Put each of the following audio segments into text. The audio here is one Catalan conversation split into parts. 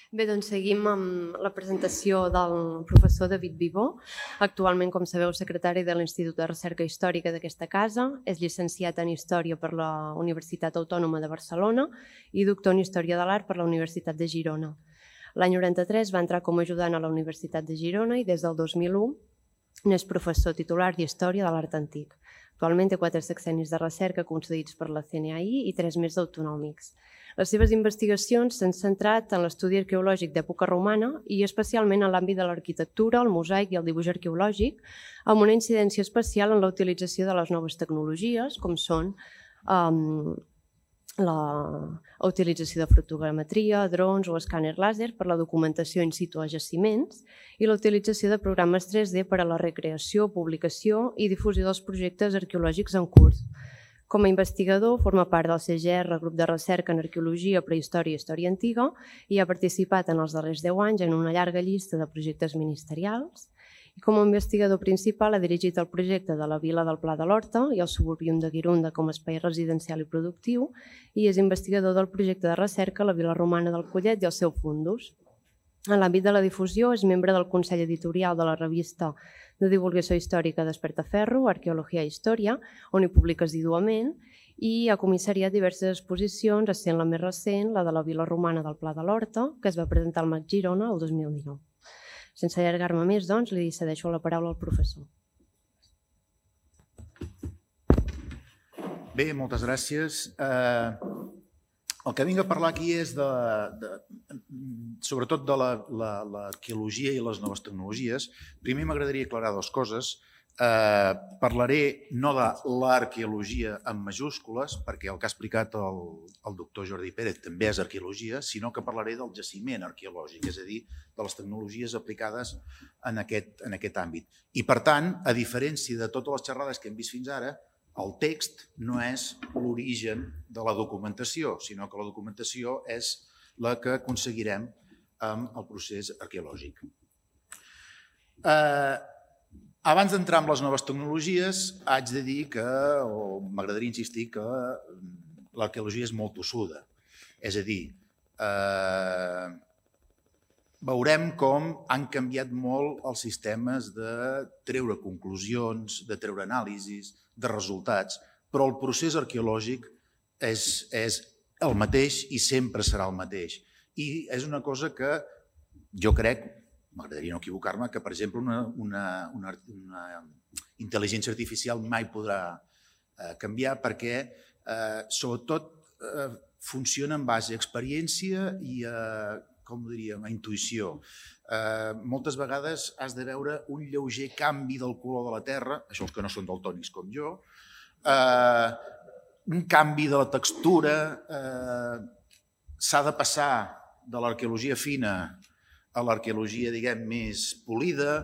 Bé, doncs seguim amb la presentació del professor David Vivó, actualment, com sabeu, secretari de l'Institut de Recerca Històrica d'aquesta casa, és llicenciat en Història per la Universitat Autònoma de Barcelona i doctor en Història de l'Art per la Universitat de Girona. L'any 93 va entrar com a ajudant a la Universitat de Girona i des del 2001 n'és professor titular d'Història de l'Art Antic. Actualment té 4 sexennis de recerca concedits per la CNAI i 3 més d'autonòmics. Les seves investigacions s'han centrat en l'estudi arqueològic d'època romana i especialment en l'àmbit de l'arquitectura, el mosaic i el dibuix arqueològic, amb una incidència especial en la utilització de les noves tecnologies, com són la utilització de fotogrametria, drons o escàner làser per la documentació in situ a jaciments i la utilització de programes 3D per a la recreació, publicació i difusió dels projectes arqueològics en curs. Com a investigador, forma part del CGR, grup de recerca en arqueologia, prehistòria i història antiga, i ha participat en els darrers 10 anys en una llarga llista de projectes ministerials. I com a investigador principal ha dirigit el projecte de la Vila del Pla de l'Horta i el Suburbium de Guirunda com a espai residencial i productiu, i és investigador del projecte de recerca La Vila Romana del Collet i el seu fundus. En l'àmbit de la difusió, és membre del Consell Editorial de la revista de divulgació històrica Despertaferro, Arqueologia i Història, on hi publica assíduament, i ha comissariat diverses exposicions, essent la més recent, la de la Vila Romana del Pla de l'Horta, que es va presentar al MAC Girona el 2019. Sense allargar-me més, doncs, li cedeixo la paraula al professor. Bé, moltes gràcies. El que vinc a parlar aquí és sobretot de l'arqueologia i les noves tecnologies. Primer m'agradaria aclarar dues coses. Parlaré no de l'arqueologia en majúscules, perquè el que ha explicat el doctor Jordi Pérez també és arqueologia, sinó que parlaré del jaciment arqueològic, és a dir, de les tecnologies aplicades en aquest àmbit. I, per tant, a diferència de totes les xerrades que hem vist fins ara, el text no és l'origen de la documentació, sinó que la documentació és la que aconseguirem amb el procés arqueològic. Abans d'entrar en les noves tecnologies, haig de dir que, o m'agradaria insistir que l'arqueologia és molt tossuda. És a dir, veurem com han canviat molt els sistemes de treure conclusions, de treure anàlisis, de resultats, però el procés arqueològic és el mateix i sempre serà el mateix. I és una cosa que jo crec, m'agradaria no equivocar-me, que per exemple una intel·ligència artificial mai podrà canviar perquè sobretot funciona en base a experiència i a, com ho diríem, a intuïció. Moltes vegades has de veure un lleuger canvi del color de la terra, això els que no són daltònics com jo, un canvi de la textura, s'ha de passar de l'arqueologia fina a l'arqueologia, diguem, més polida.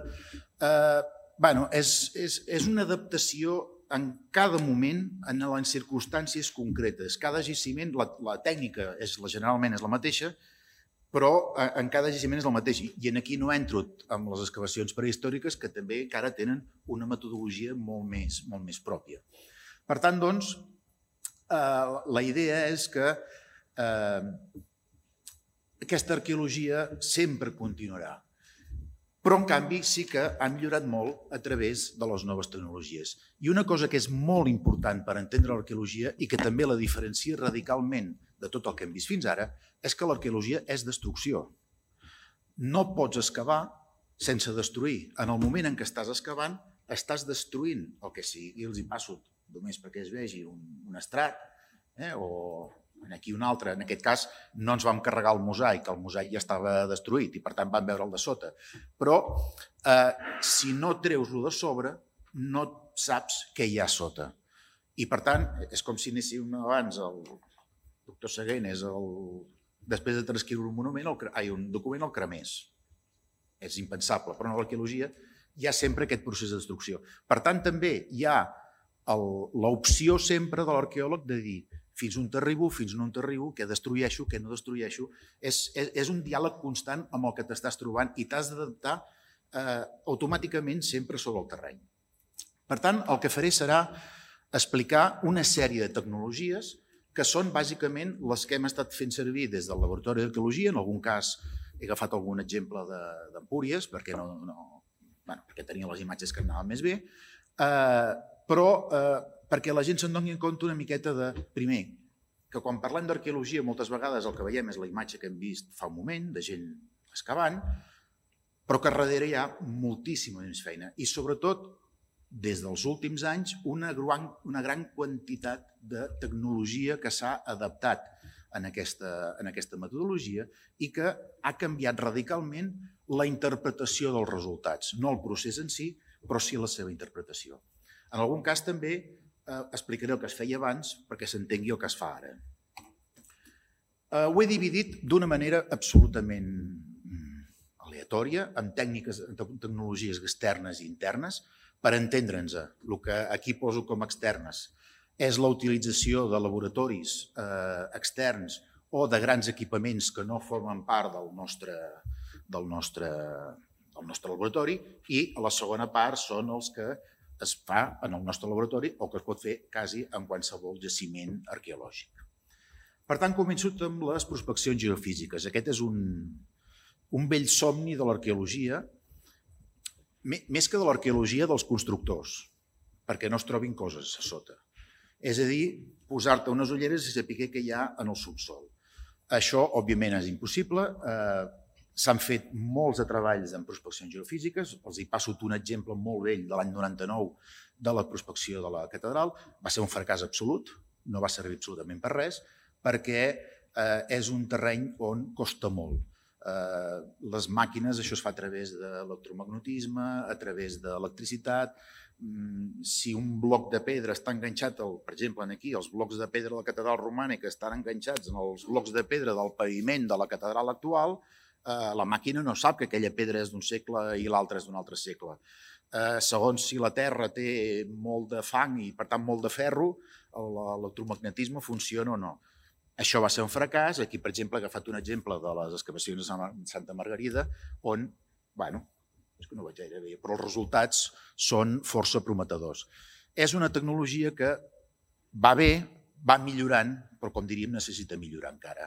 És una adaptació en cada moment, en les circumstàncies concretes. Cada jaciment, la tècnica generalment és la mateixa, però en cada jaciment és el mateix. I aquí no entro amb les excavacions prehistòriques, que també encara tenen una metodologia molt més pròpia. Per tant, doncs, la idea és que aquesta arqueologia sempre continuarà. Però, en canvi, sí que ha millorat molt a través de les noves tecnologies. I una cosa que és molt important per entendre l'arqueologia i que també la diferencia radicalment de tot el que hem vist fins ara, és que l'arqueologia és destrucció. No pots excavar sense destruir. En el moment en què estàs excavant, estàs destruint el que sigui. I els hi passo només perquè es vegi un estrat o aquí un altre. En aquest cas no ens vam carregar el mosaic ja estava destruït i per tant vam veure el de sota. Però si no treus-lo de sobre, no saps què hi ha sota. I per tant, és com si anéssim abans, el doctor Seguén, després de transcriure un document el cremés. És impensable, però en l'arqueologia hi ha sempre aquest procés de destrucció. Per tant, també hi ha l'opció sempre de l'arqueòleg de dir fins on t'arribo, fins on no t'arribo, què destrueixo, què no destrueixo. És un diàleg constant amb el que t'estàs trobant i t'has d'adaptar automàticament sempre sobre el terreny. Per tant, el que faré serà explicar una sèrie de tecnologies que són bàsicament les que hem estat fent servir des del Laboratori d'Arqueologia, en algun cas he agafat algun exemple d'Empúries, perquè tenia les imatges que anaven més bé, però perquè la gent se'n doni en compte una miqueta de, primer, que quan parlem d'arqueologia moltes vegades el que veiem és la imatge que hem vist fa un moment, de gent excavant, però que darrere hi ha moltíssima més feina i sobretot des dels últims anys una gran quantitat de tecnologia que s'ha adaptat en aquesta metodologia i que ha canviat radicalment la interpretació dels resultats, no el procés en si, però sí la seva interpretació. En algun cas també explicaré el que es feia abans perquè s'entengui el que es fa ara. Ho he dividit d'una manera absolutament aleatòria, amb tecnologies externes i internes, per entendre'ns. El que aquí poso com externes és la utilització de laboratoris externs o de grans equipaments que no formen part del nostre laboratori i la segona part són els que es fa en el nostre laboratori o que es pot fer quasi en qualsevol jaciment arqueològic. Per tant, començo amb les prospeccions geofísiques. Aquest és un vell somni de l'arqueologia, més que de l'arqueologia dels constructors, perquè no es trobin coses a sota. És a dir, posar-te unes ulleres i saber què hi ha en el subsol. Això, òbviament, és impossible. S'han fet molts de treballs en prospeccions geofísiques. Els hi passo un exemple molt vell de l'any 99 de la prospecció de la catedral. Va ser un fracàs absolut, no va servir absolutament per res, perquè és un terreny on costa molt. Les màquines, això es fa a través de l'electromagnetisme, a través d'electricitat. Si un bloc de pedra està enganxat, per exemple, aquí, els blocs de pedra de la catedral romànica estan enganxats en els blocs de pedra del paviment de la catedral actual, la màquina no sap que aquella pedra és d'un segle i l'altra és d'un altre segle. Segons si la terra té molt de fang i, per tant, molt de ferro, l'electromagnetisme funciona o no. Això va ser un fracàs. Aquí, per exemple, he agafat un exemple de les excavacions de Santa Margarida, on, és que no vaig gaire bé, però els resultats són força prometedors. És una tecnologia que va bé, va millorant, però, com diríem, necessita millorar encara.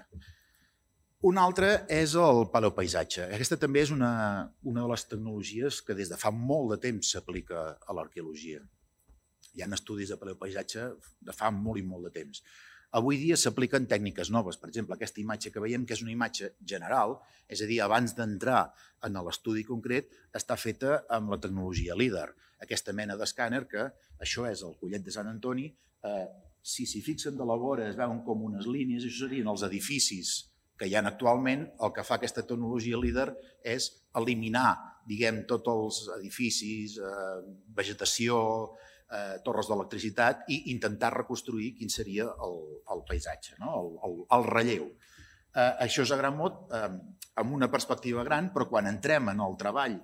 Una altra és el paleopaisatge. Aquesta també és una de les tecnologies que des de fa molt de temps s'aplica a l'arqueologia. Hi ha estudis de paleopaisatge de fa molt i molt de temps. Avui dia s'apliquen tècniques noves. Per exemple, aquesta imatge que veiem, que és una imatge general, és a dir, abans d'entrar en l'estudi concret, està feta amb la tecnologia LIDAR. Aquesta mena d'escàner que, això és el Collet de Sant Antoni, si s'hi fixen de la vora es veuen com unes línies, això serien els edificis que hi ha actualment. El que fa aquesta tecnologia LIDAR és eliminar, diguem, tots els edificis, vegetació, torres d'electricitat i intentar reconstruir quin seria el paisatge, el relleu. Això és a gran mot, amb una perspectiva gran, però quan entrem en el treball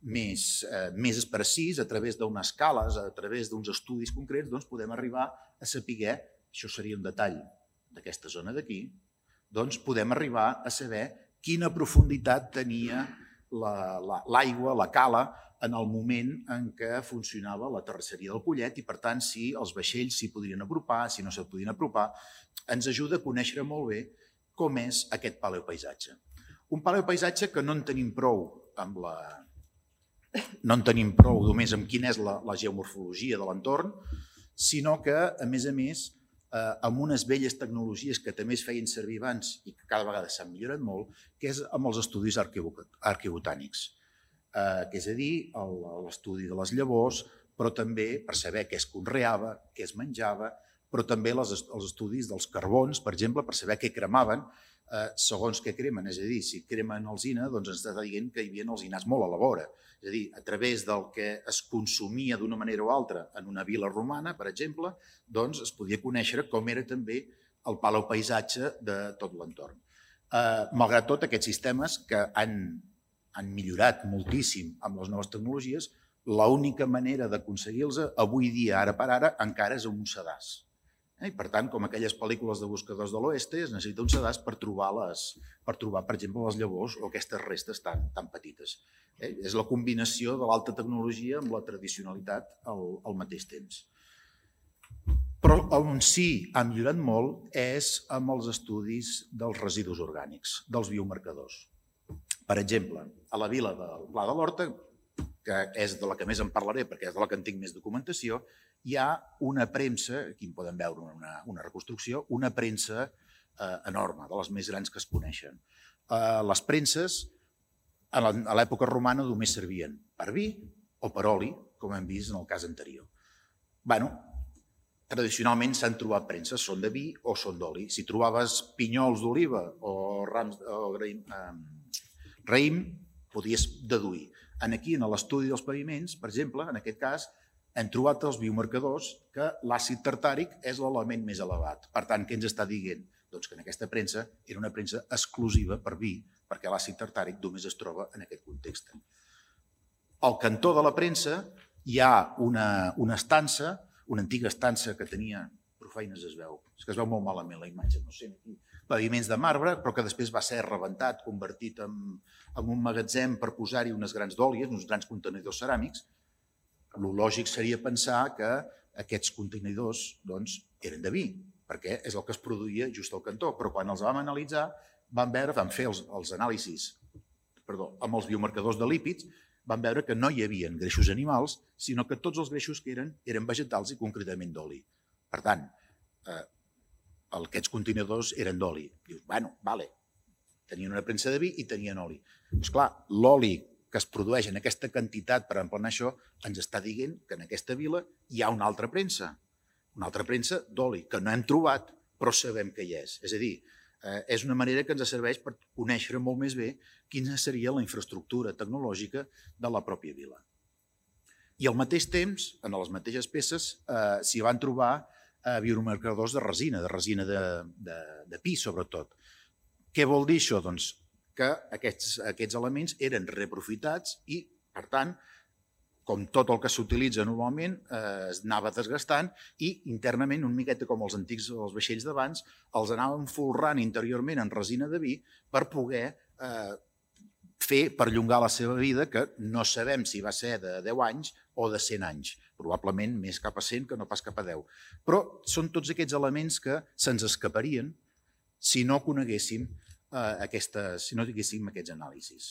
més precís, a través d'unes escales, a través d'uns estudis concrets, doncs podem arribar a saber, això seria un detall d'aquesta zona d'aquí, doncs podem arribar a saber quina profunditat tenia l'aigua, la cala, en el moment en què funcionava la terrisseria del Collet i, per tant, si els vaixells s'hi podrien apropar, si no s'hi podien apropar, ens ajuda a conèixer molt bé com és aquest paleopaisatge. Un paleopaisatge que no en tenim prou només amb quina és la geomorfologia de l'entorn, sinó que, a més, amb unes velles tecnologies que també es feien servir abans i que cada vegada s'han millorat molt, que és amb els estudis arqueobotànics. Que és a dir, l'estudi de les llavors, però també per saber què es conreava, què es menjava, però també els estudis dels carbons, per exemple, per saber què cremaven, segons què cremen. És a dir, si cremen alzina, doncs ens està dient que hi havia alzinats molt a la vora. És a dir, a través del que es consumia d'una manera o altra en una vila romana, per exemple, doncs es podia conèixer com era també el paleopaisatge de tot l'entorn. Malgrat tot, aquests sistemes que han millorat moltíssim amb les noves tecnologies, l'única manera d'aconseguir-los avui dia, ara per ara, encara és amb un sedàs. I per tant, com aquelles pel·lícules de buscadors de l'oeste, es necessita un sedàs per trobar, per exemple, les llavors o aquestes restes tan petites. És la combinació de l'alta tecnologia amb la tradicionalitat al mateix temps. Però on sí ha millorat molt és amb els estudis dels residus orgànics, dels biomarcadors. Per exemple, a la vila del Pla de l'Horta, que és de la que més en parlaré perquè és de la que en tinc més documentació, hi ha una premsa, aquí en podem veure una reconstrucció, una premsa enorme, de les més grans que es coneixen. Les premses a l'època romana només servien per vi o per oli, com hem vist en el cas anterior. Tradicionalment s'han trobat premses, són de vi o són d'oli. Si trobaves pinyols d'oliva o raïm, podies deduir. Aquí, en l'estudi dels paviments, per exemple, en aquest cas, hem trobat els biomarcadors que l'àcid tartàric és l'element més elevat. Per tant, què ens està dient? Doncs que en aquesta premsa era una premsa exclusiva per vi, perquè l'àcid tartàric només es troba en aquest context. Al cantó de la premsa hi ha una estança, una antiga estança que tenia, profeines es veu, és que es veu molt malament la imatge, no sé, paviments de marbre, però que després va ser rebentat, convertit en un magatzem per posar-hi unes grans dòlies, uns grans contenidors ceràmics. El lògic seria pensar que aquests contenidors eren de vi, perquè és el que es produïa just al cantó, però quan els vam analitzar vam fer els anàlisis amb els biomarcadors de lípids, vam veure que no hi havia greixos animals, sinó que tots els greixos que eren vegetals i concretament d'oli. Per tant, aquests contenidors eren d'oli. Dius, tenien una premsa de vi i tenien oli. Doncs clar, l'oli que es produeix en aquesta quantitat per emplenar això ens està dient que en aquesta vila hi ha una altra premsa d'oli, que no hem trobat, però sabem que hi és. És a dir, és una manera que ens serveix per conèixer molt més bé quina seria la infraestructura tecnològica de la pròpia vila. I al mateix temps, en les mateixes peces, s'hi van trobar biomarcadors de resina de pi, sobretot. Què vol dir això? Doncs que aquests elements eren reaprofitats i, per tant, com tot el que s'utilitza normalment, es anava desgastant i internament, una miqueta com els antics vaixells d'abans, els anàvem folrant interiorment en resina de vi per poder perllongar la seva vida, que no sabem si va ser de 10 anys o de 100 anys. Probablement més cap a 100 que no pas cap a 10. Però són tots aquests elements que se'ns escaparien si no coneguéssim aquests anàlisis.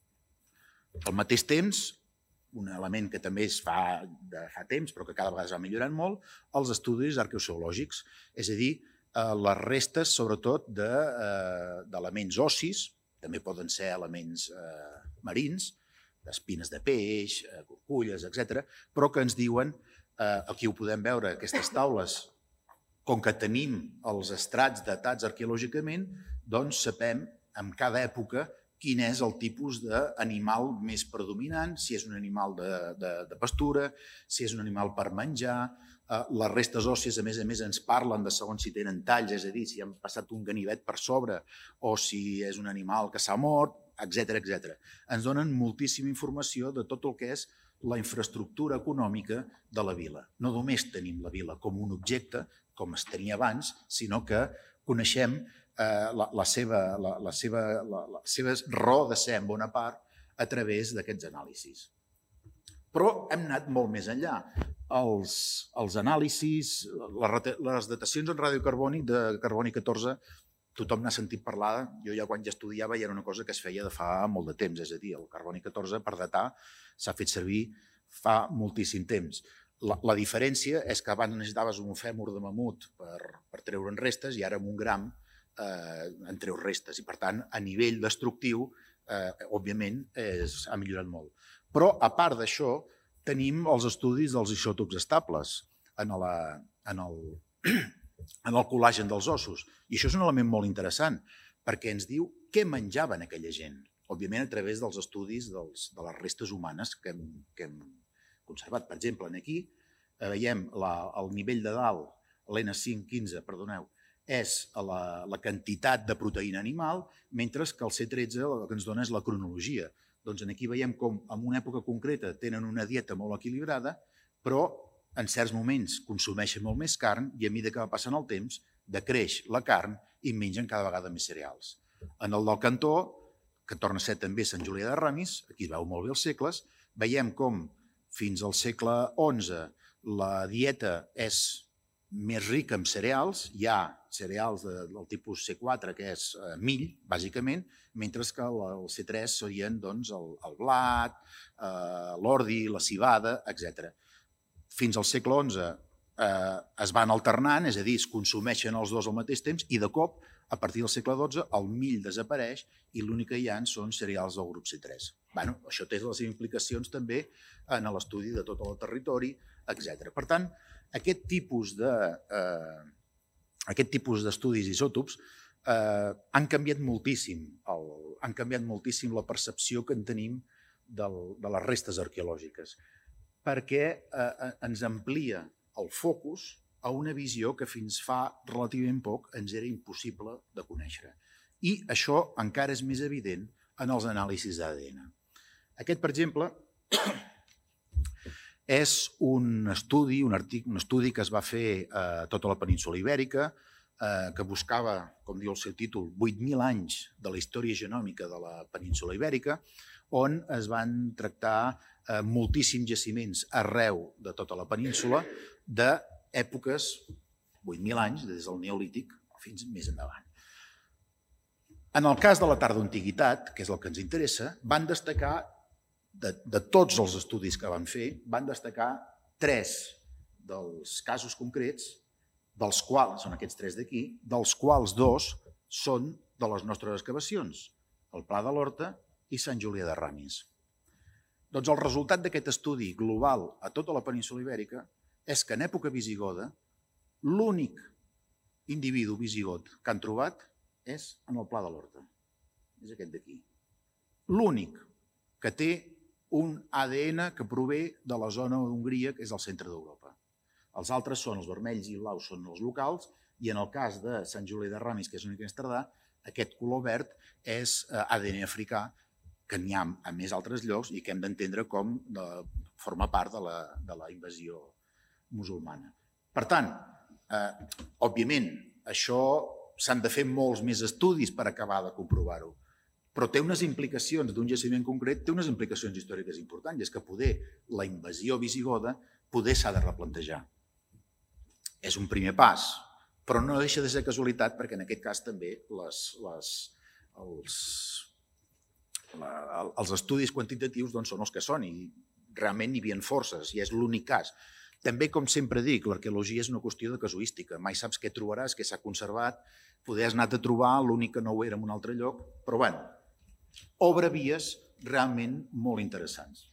Al mateix temps, un element que també es fa de fa temps, però que cada vegada es va millorant molt, els estudis arqueològics, és a dir, les restes, sobretot, d'elements ossis, també poden ser elements marins, d'espines de peix, curculles, etc., però que ens diuen, aquí ho podem veure, aquestes taules, com que tenim els estrats datats arqueològicament, doncs sapem, en cada època, quin és el tipus d'animal més predominant, si és un animal de pastura, si és un animal per menjar. Les restes òssies, a més, ens parlen de segons si tenen talls, és a dir, si han passat un ganivet per sobre o si és un animal que s'ha mort, etc. Ens donen moltíssima informació de tot el que és la infraestructura econòmica de la vila. No només tenim la vila com un objecte, com es tenia abans, sinó que coneixem la seva raó de ser en bona part a través d'aquests anàlisis. Però hem anat molt més enllà. Els anàlisis, les datacions en radiocarbònic de carboni 14, tothom n'ha sentit parlar. Jo ja quan ja estudiava ja era una cosa que es feia de fa molt de temps, és a dir, el carboni 14 per datar s'ha fet servir fa moltíssim temps. La diferència és que abans necessitaves un fèmur de mamut per treure'n restes i ara amb un gram en treu restes i, per tant, a nivell destructiu, òbviament, ha millorat molt. Però, a part d'això, tenim els estudis dels isòtops estables en el col·làgen dels ossos. I això és un element molt interessant, perquè ens diu què menjaven aquella gent. Òbviament, a través dels estudis de les restes humanes que hem conservat. Per exemple, aquí veiem el nivell de dalt, l'N515, perdoneu, és la quantitat de proteïna animal, mentre que el C13 el que ens dona és la cronologia. Doncs aquí veiem com en una època concreta tenen una dieta molt equilibrada, però en certs moments consumeixen molt més carn i a mesura que va passant el temps decreix la carn i mengen cada vegada més cereals. En el del cantó, que torna a ser també Sant Julià de Ramis, aquí es veu molt bé els segles, veiem com fins al segle XI la dieta és més rica en cereals, hi ha cereals del tipus C4, que és mill, bàsicament, mentre que el C3 serien el blat, l'ordi, la civada, etc. Fins al segle XI es van alternant, és a dir, es consumeixen els dos al mateix temps i de cop, a partir del segle XII, el mill desapareix i l'únic que hi ha són cereals del grup C3. Això té les implicacions també en l'estudi de tot el territori, etc. Per tant, aquest tipus d'estudis isòtops han canviat moltíssim la percepció que en tenim de les restes arqueològiques, perquè ens amplia el focus a una visió que fins fa relativament poc ens era impossible de conèixer. I això encara és més evident en els anàlisis d'ADN. Aquest, per exemple, és un estudi que es va fer a tota la península ibèrica, que buscava, com diu el seu títol, 8.000 anys de la història genòmica de la península ibèrica, on es van tractar moltíssims jaciments arreu de tota la península d'èpoques, 8.000 anys, des del Neolític fins més endavant. En el cas de la tardoantiguitat, que és el que ens interessa, van destacar, de tots els estudis que van fer, van destacar 3 dels casos concrets, dels quals, són aquests 3 d'aquí, dels quals 2 són de les nostres excavacions, el Pla de l'Horta i Sant Julià de Ramis. Doncs el resultat d'aquest estudi global a tota la península ibèrica és que en època visigoda l'únic individu visigot que han trobat és en el Pla de l'Horta. És aquest d'aquí. L'únic que té un ADN que prové de la zona d'Hongria, que és el centre d'Europa. Els altres són els vermells i blaus, són els locals, i en el cas de Sant Julià de Ramis, que és l'únic més tardà, aquest color verd és ADN africà, que n'hi ha a més altres llocs i que hem d'entendre com forma part de la invasió musulmana. Per tant, òbviament, això s'han de fer molts més estudis per acabar de comprovar-ho, però té unes implicacions d'un jaciment concret, té unes implicacions històriques importants, i és que poder la invasió visigoda poder s'ha de replantejar. És un primer pas, però no deixa de ser casualitat perquè en aquest cas també els estudis quantitatius són els que són i realment n'hi havia forces i és l'únic cas. També, com sempre dic, l'arqueologia és una qüestió de casuística. Mai saps què trobaràs, què s'ha conservat, poder has anat a trobar, l'únic que no ho era en un altre lloc, però bé, obre vies realment molt interessants.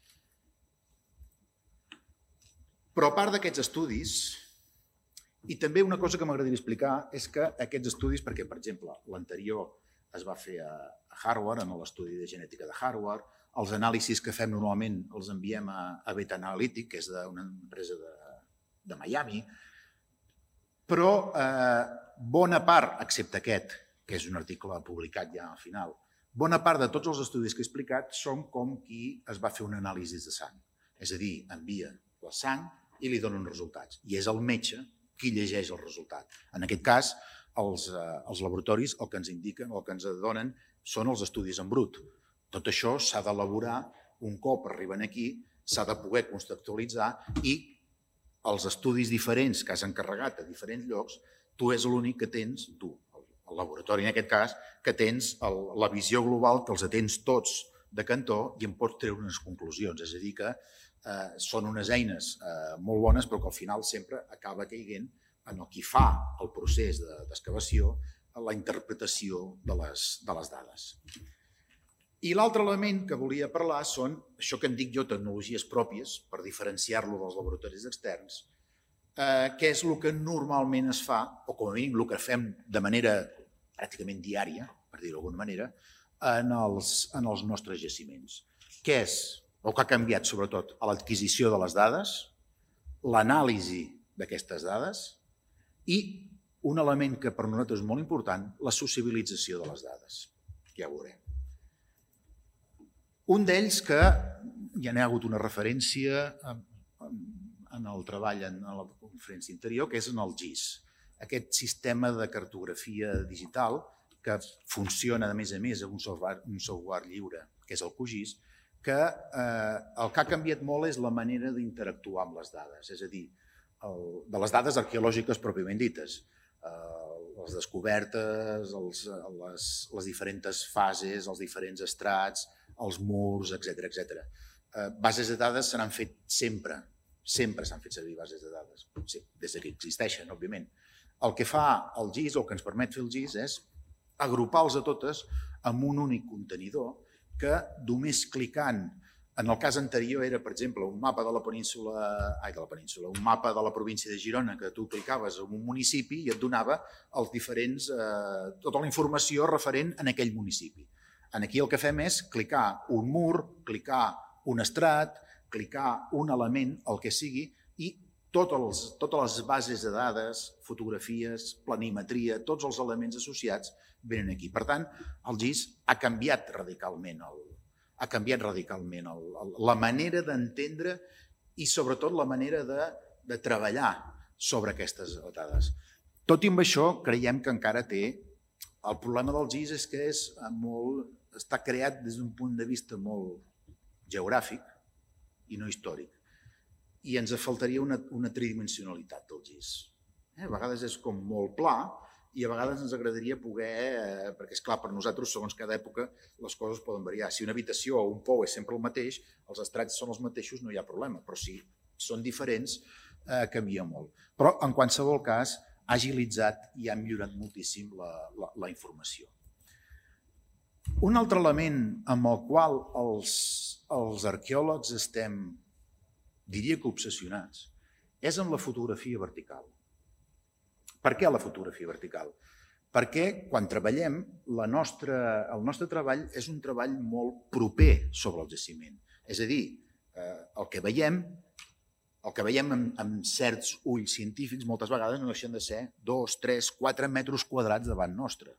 Però a part d'aquests estudis, i també una cosa que m'agradaria explicar és que aquests estudis, perquè per exemple l'anterior es va fer a Harvard, en l'estudi de genètica de Harvard, els anàlisis que fem normalment els enviem a Beta Analytic, que és d'una empresa de Miami, però bona part, excepte aquest, que és un article publicat ja al final, bona part de tots els estudis que he explicat són com qui es va fer un anàlisi de sang. És a dir, envia la sang i li dona uns resultats. I és el metge qui llegeix el resultat. En aquest cas, els laboratoris el que ens indiquen, el que ens donen, són els estudis en brut. Tot això s'ha d'elaborar un cop arriben aquí, s'ha de poder contextualitzar i els estudis diferents que has encarregat a diferents llocs, tu és l'únic que tens, tu, el laboratori en aquest cas, que tens la visió global, que els atens tots de cantó i en pots treure unes conclusions. És a dir, que són unes eines molt bones, però que al final sempre acaba caient en el qui fa el procés d'excavació, la interpretació de les dades. I l'altre element que volia parlar són això que en dic jo tecnologies pròpies, per diferenciar-lo dels laboratoris externs, que és el que normalment es fa, o com a mínim el que fem de manera pràcticament diària, per dir-ho d'alguna manera, en els nostres jaciments. Què és, o que ha canviat sobretot, a l'adquisició de les dades, l'anàlisi d'aquestes dades i un element que per nosaltres és molt important, la sociabilització de les dades. Ja ho veurem. Un d'ells que ja n'hi ha hagut una referència en el treball en la conferència anterior, que és en el GIS, aquest sistema de cartografia digital que funciona, a més, amb un software lliure, que és el QGIS, que el que ha canviat molt és la manera d'interactuar amb les dades. És a dir, de les dades arqueològiques pròpiament dites. Les descobertes, les diferents fases, els diferents estrats, els murs, etc. Bases de dades se n'han fet sempre s'han fet servir bases de dades, sí, des que existeixen, òbviament. El que fa el GIS, o el que ens permet fer el GIS, és agrupar-los a totes en un únic contenidor que només clicant, en el cas anterior era, per exemple, un mapa de la península, un mapa de la província de Girona que tu clicaves en un municipi i et donava els diferents, tota la informació referent en aquell municipi. Aquí el que fem és clicar un mur, clicar un estrat, clicar un element, el que sigui, i totes les bases de dades, fotografies, planimetria, tots els elements associats venen aquí. Per tant, el GIS ha canviat radicalment la manera d'entendre i sobretot la manera de treballar sobre aquestes dades. Tot i amb això, creiem que encara té... El problema del GIS és que està creat des d'un punt de vista molt geogràfic i no històric. I ens faltaria una tridimensionalitat del GIS. A vegades és com molt pla i a vegades ens agradaria poder, perquè és clar, per nosaltres, segons cada època, les coses poden variar. Si una habitació o un pou és sempre el mateix, els estrats són els mateixos, no hi ha problema, però si són diferents, canvia molt. Però, en qualsevol cas, ha agilitzat i ha millorat moltíssim la informació. Un altre element amb el qual els arqueòlegs estem, diria que obsessionats, és amb la fotografia vertical. Per què la fotografia vertical? Perquè quan treballem, el nostre treball és un treball molt proper sobre el jaciment. És a dir, el que veiem amb certs ulls científics moltes vegades no deixen de ser 2, 3, 4 metres quadrats davant nostre.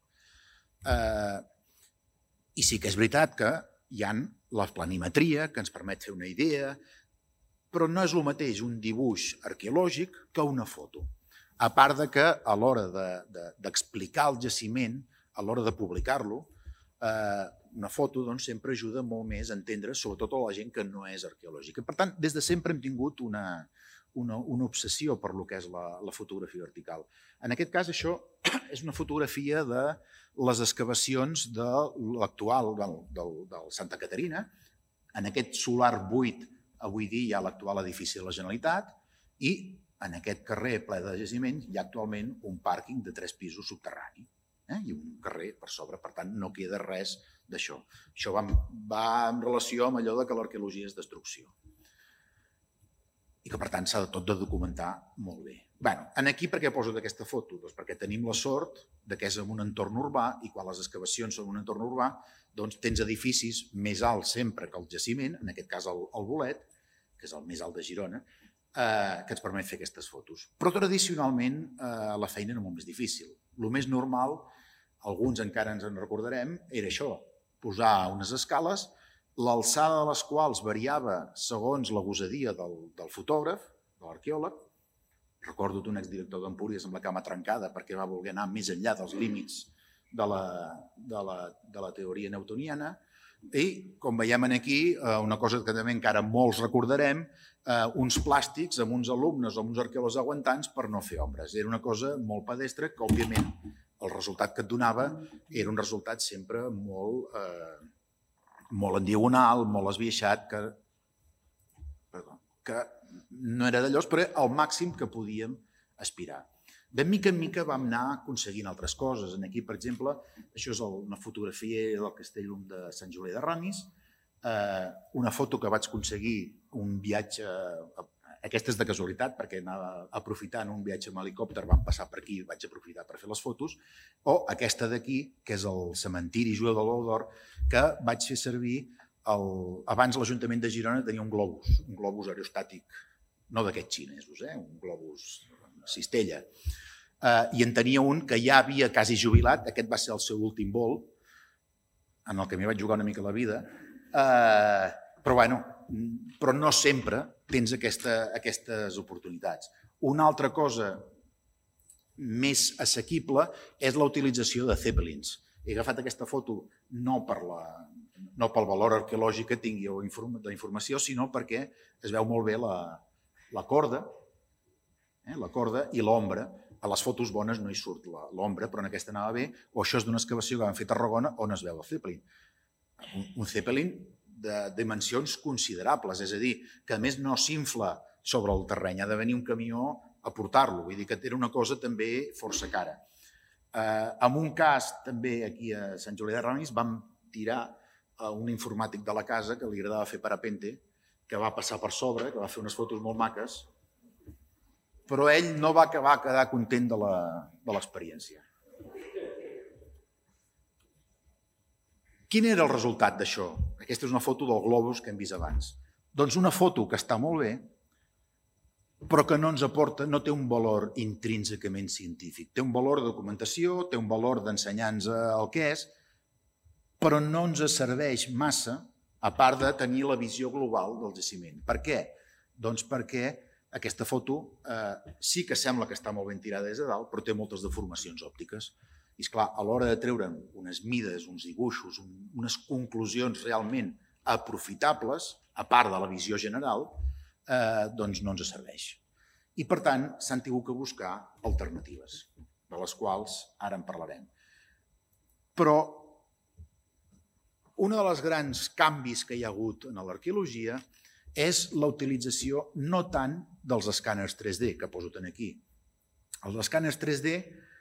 I sí que és veritat que hi ha la planimetria que ens permet fer una idea, però no és el mateix un dibuix arqueològic que una foto. A part que a l'hora d'explicar el jaciment, a l'hora de publicar-lo, una foto sempre ajuda molt més a entendre, sobretot a la gent que no és arqueològica. Per tant, des de sempre hem tingut una obsessió per lo que és la fotografia vertical. En aquest cas, això és una fotografia de les excavacions de l'actual, del Santa Caterina. En aquest solar buit, avui dia hi ha l'actual edifici de la Generalitat i en aquest carrer ple de jaciments hi ha actualment un pàrquing de 3 pisos subterrani i un carrer per sobre, per tant no queda res d'això. Això va en relació amb allò que l'arqueologia és destrucció i que per tant s'ha tot de documentar molt bé. Aquí per què poso aquesta foto? Doncs perquè tenim la sort que és en un entorn urbà i quan les excavacions són en un entorn urbà tens edificis més alts sempre que el jaciment, en aquest cas el Bolet, que és el més alt de Girona, que ens permet fer aquestes fotos. Però tradicionalment la feina era molt més difícil. El més normal, alguns encara ens en recordarem, era això, posar unes escales, l'alçada de les quals variava segons la gosadia del fotògraf, de l'arqueòleg. Recordo un exdirector d'Empúries amb la cama trencada perquè va voler anar més enllà dels límits de la teoria newtoniana. I, com veiem aquí, una cosa que també encara molts recordarem, uns plàstics amb uns alumnes o amb uns arqueòlegs aguantants per no fer ombres. Era una cosa molt pedestre que, òbviament, el resultat que et donava era un resultat sempre molt en diagonal, molt esbiaixat, que no era d'allò, però el màxim que podíem aspirar. De mica en mica vam anar aconseguint altres coses. Aquí, per exemple, això és una fotografia del Castell de Sant Julià de Ramis, una foto que vaig aconseguir un viatge, aquesta és de casualitat perquè anava aprofitant un viatge amb helicòpter, vam passar per aquí i vaig aprofitar per fer les fotos, o aquesta d'aquí, que és el cementiri Joel de l'Ou d'Or, que vaig fer servir, abans l'Ajuntament de Girona tenia un globus aerostàtic, no d'aquests xinesos, un globus cistella, i en tenia un que ja havia quasi jubilat, aquest va ser el seu últim vol, en el que m'hi vaig jugar una mica la vida, però no sempre tens aquestes oportunitats. Una altra cosa més assequible és la utilització de zeppelins. He agafat aquesta foto no pel valor arqueològic que tingui d'informació, sinó perquè es veu molt bé la corda la corda i l'ombra. A les fotos bones no hi surt l'ombra, però en aquesta anava bé. O això és d'una excavació que van fer a Tarragona on es veu el Zeppelin. Un Zeppelin de dimensions considerables, és a dir, que a més no s'infla sobre el terreny, ha de venir un camió a portar-lo, vull dir que era una cosa també força cara. En un cas, també aquí a Sant Julià de Ramis, vam tirar a un informàtic de la casa que li agradava fer parapente, que va passar per sobre, que va fer unes fotos molt maques, però ell no va acabar a quedar content de l'experiència. Quin era el resultat d'això? Aquesta és una foto del globus que hem vist abans. Doncs una foto que està molt bé, però que no ens aporta, no té un valor intrínsecament científic. Té un valor de documentació, té un valor d'ensenyar-nos el que és, però no ens serveix massa, a part de tenir la visió global del jaciment. Per què? Doncs perquè aquesta foto sí que sembla que està molt ben tirada des de dalt, però té moltes deformacions òptiques. I esclar, a l'hora de treure'n unes mides, uns dibuixos, unes conclusions realment aprofitables, a part de la visió general, doncs no ens serveix. I per tant, s'han tingut que buscar alternatives, de les quals ara en parlarem. Però un dels grans canvis que hi ha hagut en l'arqueologia és la utilització no tant dels escàners 3D, que poso tant aquí. Els escàners 3D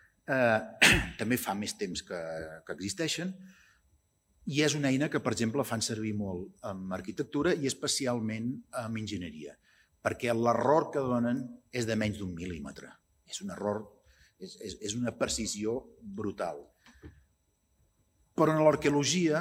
també fa més temps que existeixen i és una eina que, per exemple, fan servir molt en arquitectura i especialment en enginyeria, perquè l'error que donen és de menys d'1 mil·límetre. És un error, és una precisió brutal. Però en l'arqueologia,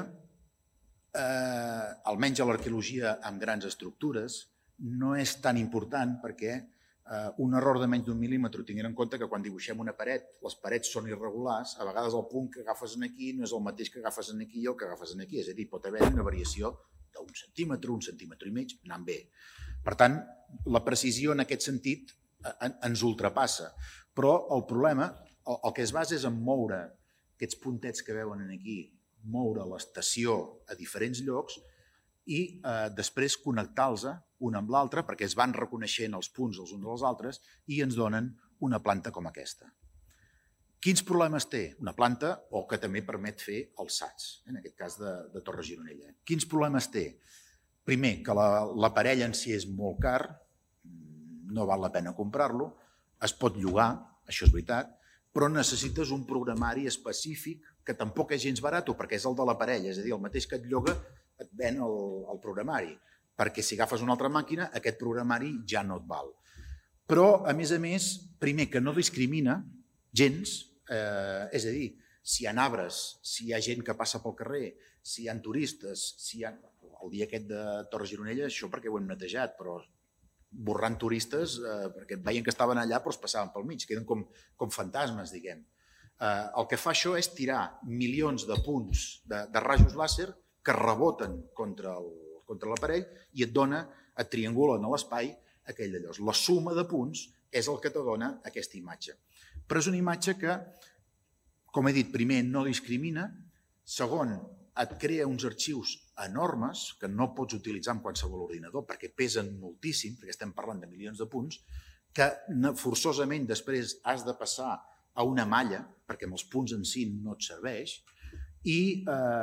almenys a l'arqueologia amb grans estructures, no és tan important perquè un error de menys d'1 mil·límetre, tinguent en compte que quan dibuixem una paret, les parets són irregulars, a vegades el punt que agafes aquí no és el mateix que agafes aquí i el que agafes aquí, és a dir, pot haver una variació d'1 centímetre, 1 centímetre i mig, anant bé. Per tant, la precisió en aquest sentit ens ultrapassa, però el problema, el que es basa és en moure aquests puntets que veuen aquí, moure l'estació a diferents llocs i després connectar-los un amb l'altre perquè es van reconeixent els punts els uns dels altres i ens donen una planta com aquesta. Quins problemes té una planta o que també permet fer alçats, en aquest cas de Torre Gironella? Quins problemes té? Primer, que l'aparell en si és molt car, no val la pena comprar-lo, es pot llogar, això és veritat, però necessites un programari específic que tampoc és gens barat perquè és el de l'aparell, és a dir, el mateix que et lloga et ven el programari, perquè si agafes una altra màquina aquest programari ja no et val. Però, a més, primer, que no discrimina gens, és a dir, si hi ha arbres, si hi ha gent que passa pel carrer, si hi ha turistes, si hi ha... El dia aquest de Torre Gironella, això perquè ho hem netejat, però borrant turistes, perquè veien que estaven allà però es passaven pel mig, queden com fantasmes, diguem. El que fa això és tirar milions de punts de rajos làser que reboten contra l'aparell i et triangulen a l'espai aquell d'allò. La suma de punts és el que te dona aquesta imatge. Però és una imatge que, com he dit, primer no discrimina, segon, et crea uns arxius enormes que no pots utilitzar en qualsevol ordinador perquè pesen moltíssim, perquè estem parlant de milions de punts, que forçosament després has de passar a una malla, perquè amb els punts en si no et serveix, i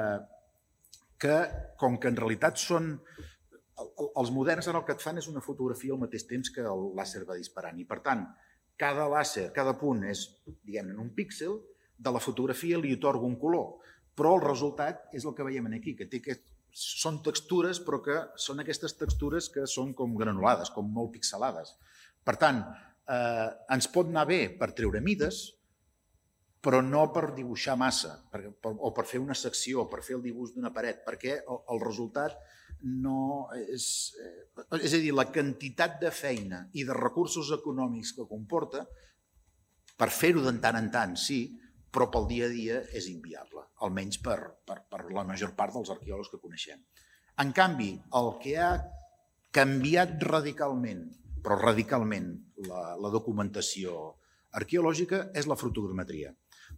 que, com que en realitat són... Els moderns ara el que et fan és una fotografia al mateix temps que el làser va disparant. I, per tant, cada làser, cada punt és, diguem-ne, un píxel, de la fotografia li atorga un color, però el resultat és el que veiem aquí, que són textures, però que són aquestes textures que són com granulades, com molt pixelades. Per tant, ens pot anar bé per treure mides, però no per dibuixar massa, o per fer una secció, o per fer el dibuix d'una paret, perquè el resultat no és... És a dir, la quantitat de feina i de recursos econòmics que comporta, per fer-ho de tant en tant, sí, però pel dia a dia és inviable, almenys per la major part dels arqueòlegs que coneixem. En canvi, el que ha canviat radicalment, però radicalment, la documentació arqueològica és la fotogrametria.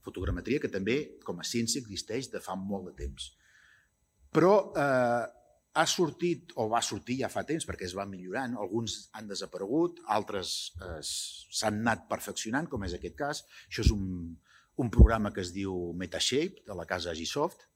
Fotogrametria que també, com a ciència, existeix de fa molt de temps. Però ha sortit, o va sortir ja fa temps perquè es va millorant, alguns han desaparegut, altres s'han anat perfeccionant, com és aquest cas. Això és un programa que es diu Metashape, de la casa Agisoft,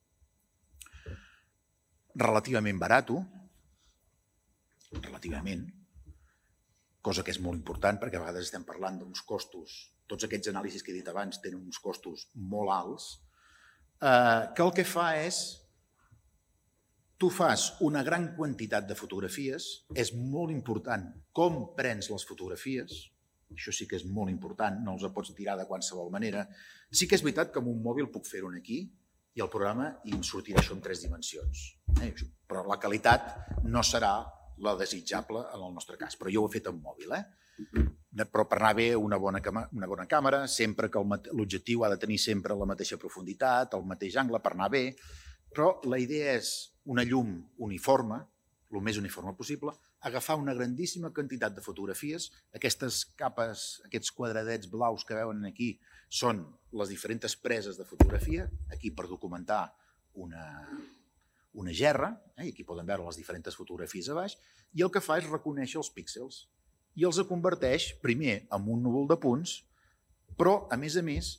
relativament barat, relativament, cosa que és molt important perquè a vegades estem parlant d'uns costos, tots aquests anàlisis que he dit abans tenen uns costos molt alts, que el que fa és, tu fas una gran quantitat de fotografies, és molt important com prens les fotografies, això sí que és molt important, no els pots tirar de qualsevol manera. Sí que és veritat que amb un mòbil puc fer-ho aquí i el programa i em sortirà això en 3 dimensions. Però la qualitat no serà la desitjable en el nostre cas, però jo ho he fet amb mòbil. Però per anar bé una bona càmera, sempre que l'objectiu ha de tenir sempre la mateixa profunditat, el mateix angle per anar bé, però la idea és una llum uniforme, el més uniforme possible, agafar una grandíssima quantitat de fotografies. Aquestes capes, aquests quadradets blaus que veuen aquí són les diferents preses de fotografia, aquí per documentar una gerra, i aquí poden veure les diferents fotografies a baix, i el que fa és reconèixer els píxels i els converteix primer en un núvol de punts, però a més a més,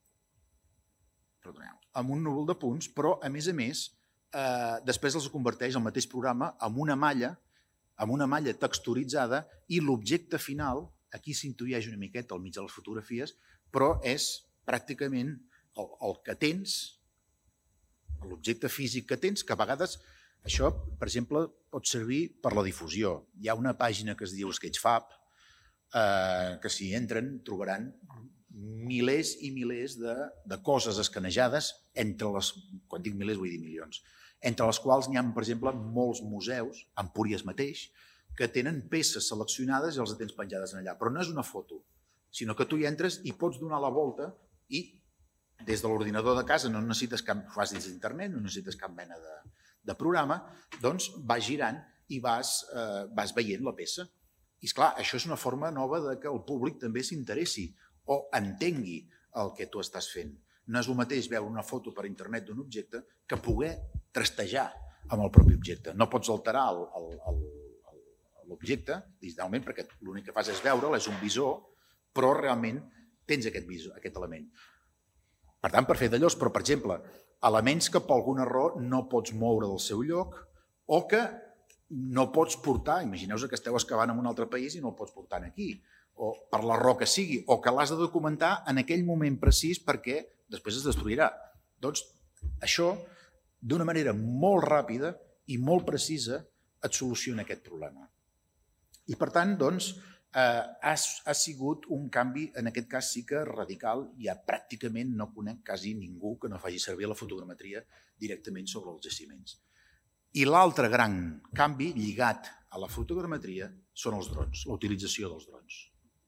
després els converteix el mateix programa en una malla texturitzada i l'objecte final, aquí s'intueix una miqueta al mig de les fotografies, però és pràcticament el que tens, l'objecte físic que tens, que a vegades això, per exemple, pot servir per la difusió. Hi ha una pàgina que es diu Sketchfab, que si entren trobaran milers i milers de coses escanejades, quan dic milers vull dir milions, entre les quals n'hi ha, per exemple, molts museus, Empúries mateix, que tenen peces seleccionades i els tens penjades allà. Però no és una foto, sinó que tu hi entres i pots donar la volta i des de l'ordinador de casa no necessites cap, fas dins d'internet, no necessites cap mena de programa, doncs vas girant i vas veient la peça. I esclar, això és una forma nova que el públic també s'interessi o entengui el que tu estàs fent. No és el mateix veure una foto per internet d'un objecte que poder trastejar amb el propi objecte. No pots alterar l'objecte digitalment perquè l'únic que fas és veure'l, és un visor, però realment tens aquest element. Per tant, per fer d'allò, però per exemple, elements que per alguna raó no pots moure del seu lloc o que no pots portar, imagineu-vos que esteu excavant en un altre país i no el pots portar aquí, o per la raó que sigui, o que l'has de documentar en aquell moment precís perquè després es destruirà. Doncs això, d'una manera molt ràpida i molt precisa, et soluciona aquest problema. I per tant, doncs, ha sigut un canvi, en aquest cas sí que radical, ja pràcticament no conec quasi ningú que no faci servir la fotogrametria directament sobre els jaciments. I l'altre gran canvi lligat a la fotogrametria són els drons, la utilització dels drons.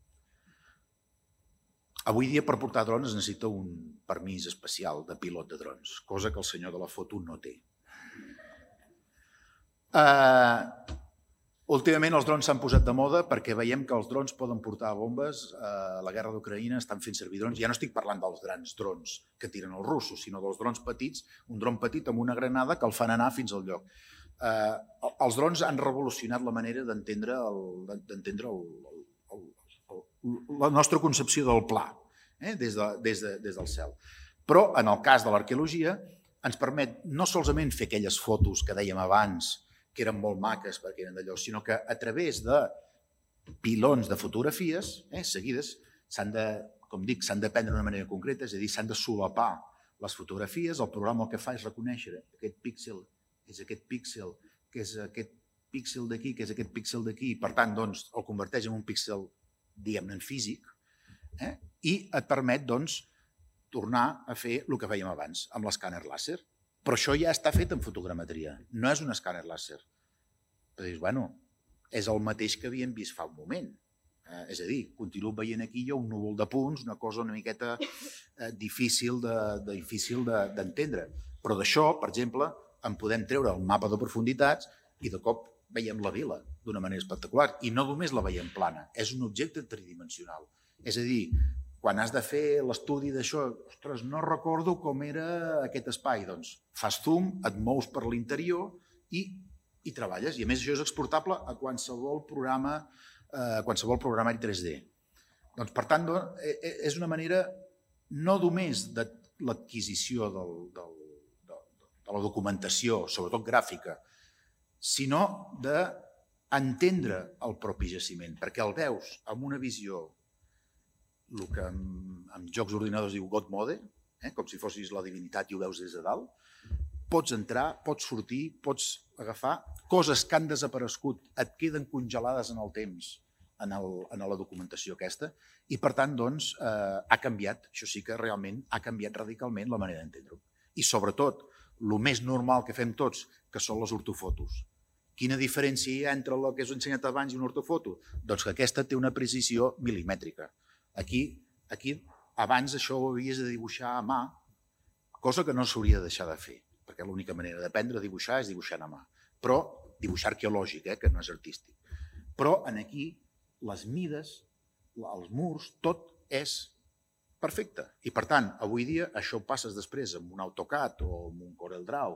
Avui dia per portar drons es necessita un permís especial de pilot de drons, cosa que el senyor de la foto no té. Últimament els drons s'han posat de moda perquè veiem que els drons poden portar bombes. A la guerra d'Ucraïna estan fent servir drons. Ja no estic parlant dels grans drons que tiren els russos, sinó dels drons petits, un dron petit amb una granada que el fan anar fins al lloc. Els drons han revolucionat la manera d'entendre la nostra concepció del pla des del cel. Però en el cas de l'arqueologia ens permet no solament fer aquelles fotos que dèiem abans, que eren molt maques perquè eren d'allò, sinó que a través de pilons de fotografies seguides s'han de prendre d'una manera concreta, és a dir, s'han de solapar les fotografies. El programa el que fa és reconèixer aquest píxel, és aquest píxel, que és aquest píxel d'aquí, que és aquest píxel d'aquí, i per tant el converteix en un píxel, diguem-ne, en físic, i et permet tornar a fer el que fèiem abans amb l'escàner làser. Però això ja està fet en fotogrametria, no és un escàner làser. Però dius, bueno, és el mateix que havíem vist fa un moment. És a dir, continuo veient aquí jo un núvol de punts, una cosa una miqueta difícil d'entendre. Però d'això, per exemple, en podem treure el mapa de profunditats i de cop veiem la vila d'una manera espectacular. I no només la veiem plana, és un objecte tridimensional. És a dir, quan has de fer l'estudi d'això, ostres, no recordo com era aquest espai, doncs fas zoom, et mous per l'interior i i treballes. I a més això és exportable a qualsevol programari 3D. Doncs, per tant, és una manera no només de l'adquisició de la documentació, sobretot gràfica, sinó d'entendre el propi jaciment, perquè el veus amb una visió, el que en jocs d'ordinadors diu God Mode, com si fossis la divinitat i ho veus des de dalt, pots entrar, pots sortir, pots agafar coses que han desaparegut, et queden congelades en el temps, en la documentació aquesta, i per tant doncs, ha canviat, això sí que realment ha canviat radicalment la manera d'entendre-ho. I sobretot, el més normal que fem tots, que són les ortofotos. Quina diferència hi ha entre el que us he ensenyat abans i una ortofoto? Doncs que aquesta té una precisió milimètrica. Aquí, abans això ho havies de dibuixar a mà, cosa que no s'hauria de deixar de fer, perquè l'única manera d'aprendre a dibuixar és dibuixant a mà. Però dibuixar arqueològic, que no és artístic. Però aquí les mides, els murs, tot és perfecte. I per tant, avui dia això ho passes després amb un AutoCAD o amb un CorelDRAW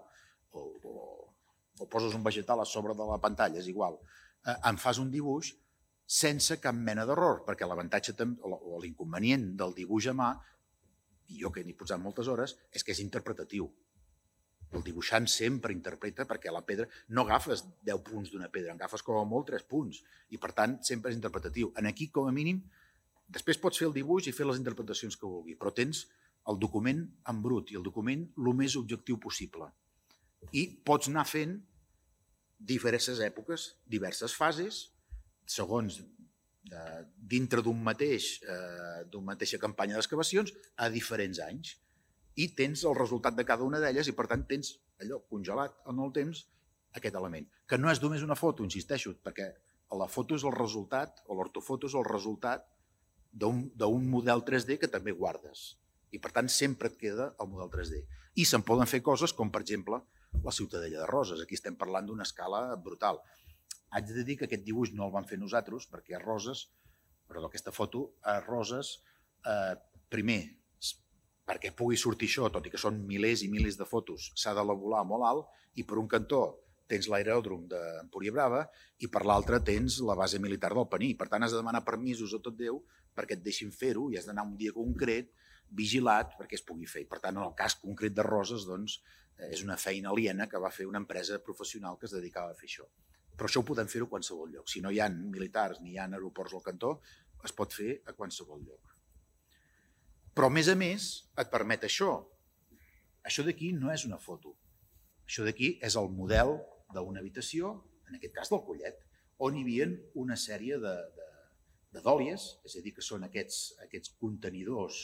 o poses un vegetal a sobre de la pantalla, és igual. Em fas un dibuix sense cap mena d'error, perquè l'avantatge o l'inconvenient del dibuix a mà, i jo que n'he posat moltes hores, és que és interpretatiu. El dibuixant sempre interpreta perquè la pedra no agafes 10 punts d'una pedra, en agafes com a molt 3 punts i per tant sempre és interpretatiu. Aquí com a mínim després pots fer el dibuix i fer les interpretacions que vulgui, però tens el document en brut i el document el més objectiu possible. I pots anar fent diverses èpoques, diverses fases, segons dintre d'una mateixa campanya d'excavacions a diferents anys. I tens el resultat de cada una d'elles i, per tant, tens allò congelat en el temps, aquest element. Que no és només una foto, insisteixo, perquè la foto és el resultat, o l'ortofoto és el resultat d'un model 3D que també guardes. I, per tant, sempre et queda el model 3D. I se'n poden fer coses com, per exemple, la Ciutadella de Roses. Aquí estem parlant d'una escala brutal. Haig de dir que aquest dibuix no el vam fer nosaltres, perquè aquesta foto, a Roses, primer, perquè pugui sortir això, tot i que són milers i milers de fotos, s'ha d'elaborar molt alt i per un cantó tens l'aeròdrom d'Empúria Brava i per l'altre tens la base militar del Pení. Per tant, has de demanar permisos a tot Déu perquè et deixin fer-ho i has d'anar un dia concret, vigilat, perquè es pugui fer. Per tant, en el cas concret de Roses, doncs, és una feina aliena que va fer una empresa professional que es dedicava a fer això. Però això ho podem fer a qualsevol lloc. Si no hi ha militars ni hi ha aeroports al cantó, es pot fer a qualsevol lloc. Però, a més, et permet això. Això d'aquí no és una foto. Això d'aquí és el model d'una habitació, en aquest cas del Collet, on hi havia una sèrie de dòlies, és a dir, que són aquests contenidors,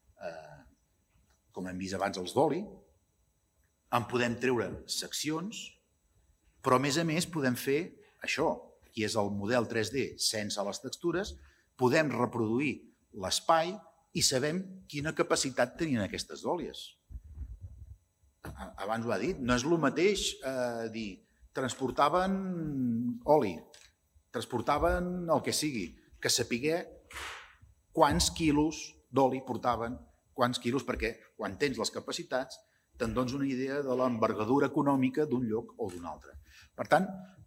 com hem vist abans els d'oli, en podem treure seccions, però, a més, podem fer això, que és el model 3D sense les textures, podem reproduir l'espai i sabem quina capacitat tenien aquestes dòlies. Abans ho ha dit, no és el mateix dir transportaven oli, transportaven el que sigui, que sapiguer quants quilos d'oli portaven, quants quilos, perquè quan tens les capacitats te'n dones una idea de l'envergadura econòmica d'un lloc o d'un altre. Per tant,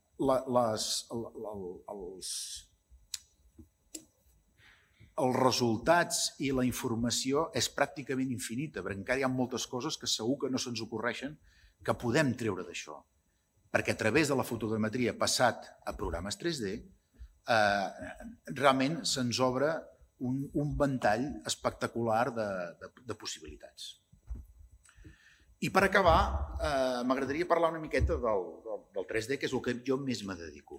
els resultats i la informació és pràcticament infinita, perquè encara hi ha moltes coses que segur que no se'ns ocorreixen que podem treure d'això. Perquè a través de la fotogrametria passat a programes 3D, realment se'ns obre un ventall espectacular de possibilitats. I per acabar, m'agradaria parlar una miqueta del 3D, que és el que jo més me dedico.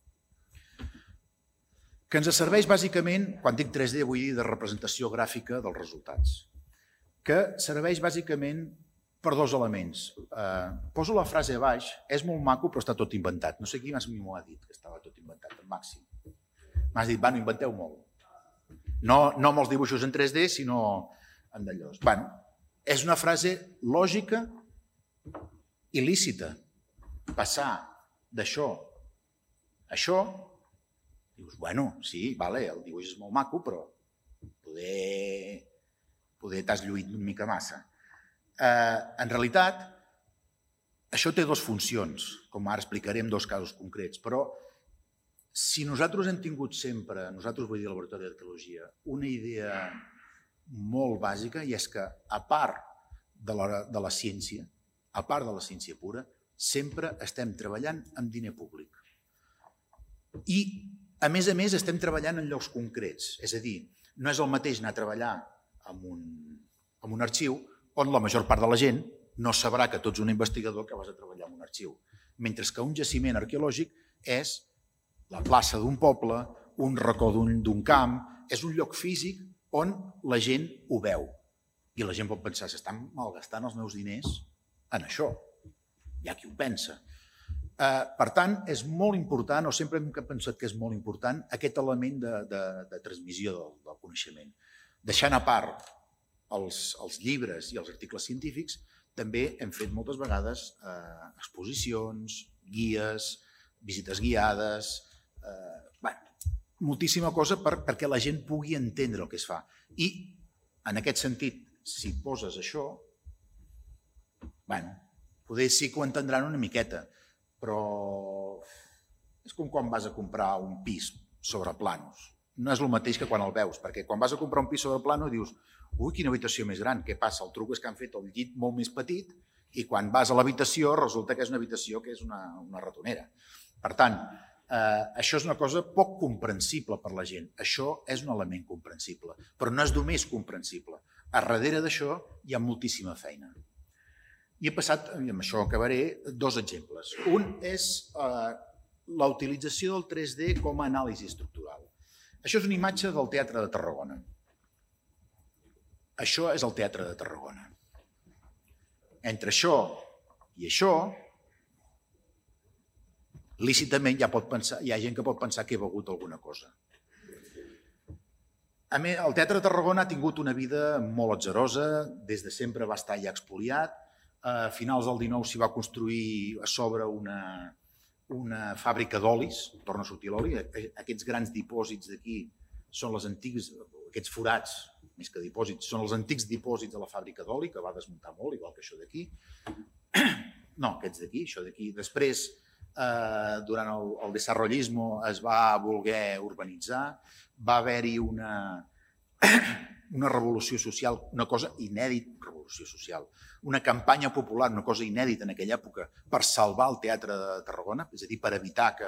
Que ens serveix bàsicament, quan dic 3D vull dir de representació gràfica dels resultats, que serveix bàsicament per dos elements. Poso la frase a baix, és molt maco però està tot inventat. No sé qui m'ho ha dit que estava tot inventat, el Màxim. M'has dit, bueno, inventeu molt. No amb els dibuixos en 3D, sinó en d'allò. Bueno, és una frase lògica i lícita. Passar d'això a això, dius, bueno, sí, vale, el dibuix és molt maco, però poder t'has lluït una mica massa. En realitat, Això té dues funcions, com ara explicaré en dos casos concrets, però si nosaltres hem tingut sempre, nosaltres vull dir el Laboratori d'Arqueologia, una idea molt bàsica, i és que a part de la ciència, a part de la ciència pura, sempre estem treballant amb diner públic. I, a més, estem treballant en llocs concrets. És a dir, no és el mateix anar a treballar en un arxiu on la major part de la gent no sabrà que tu ets un investigador que vas a treballar en un arxiu. Mentre que un jaciment arqueològic és la plaça d'un poble, un racó d'un camp, és un lloc físic on la gent ho veu. I la gent pot pensar, s'estan malgastant els meus diners en això. Hi ha qui ho pensa. Per tant, és molt important, o sempre hem pensat que és molt important, aquest element de transmissió del coneixement. Deixant a part els llibres i els articles científics, també hem fet moltes vegades exposicions, guies, visites guiades, moltíssima cosa perquè la gent pugui entendre el que es fa. I, en aquest sentit, si poses això, poder sí que ho entendran una miqueta, però és com quan vas a comprar un pis sobre planos. No és el mateix que quan el veus, perquè quan vas a comprar un pis sobre plano dius ui, quina habitació més gran, què passa? El truc és que han fet el llit molt més petit i quan vas a l'habitació resulta que és una habitació que és una ratonera. Per tant, això és una cosa poc comprensible per la gent. Això és un element comprensible, però no és només comprensible. A darrere d'això hi ha moltíssima feina. I he passat, i amb això acabaré, dos exemples. Un és la utilització del 3D com a anàlisi estructural. Això és una imatge del Teatre de Tarragona. Això és el Teatre de Tarragona. Entre això i això, lícitament hi ha gent que pot pensar que he begut alguna cosa. A més, el Teatre de Tarragona ha tingut una vida molt atzerosa, des de sempre va estar ja expoliat. A finals del 19 s'hi va construir a sobre una fàbrica d'olis, torna a sortir l'oli. Aquests grans dipòsits d'aquí són els antics, aquests forats, més que dipòsits, són els antics dipòsits de la fàbrica d'oli, que va desmuntar molt, igual que això d'aquí. No, aquests d'aquí, això d'aquí. Després, durant el desarrollismo es va voler urbanitzar, va haver-hi una revolució social, una cosa inèdita, revolució social, una campanya popular, una cosa inèdita en aquella època per salvar el Teatre de Tarragona, és a dir, per evitar que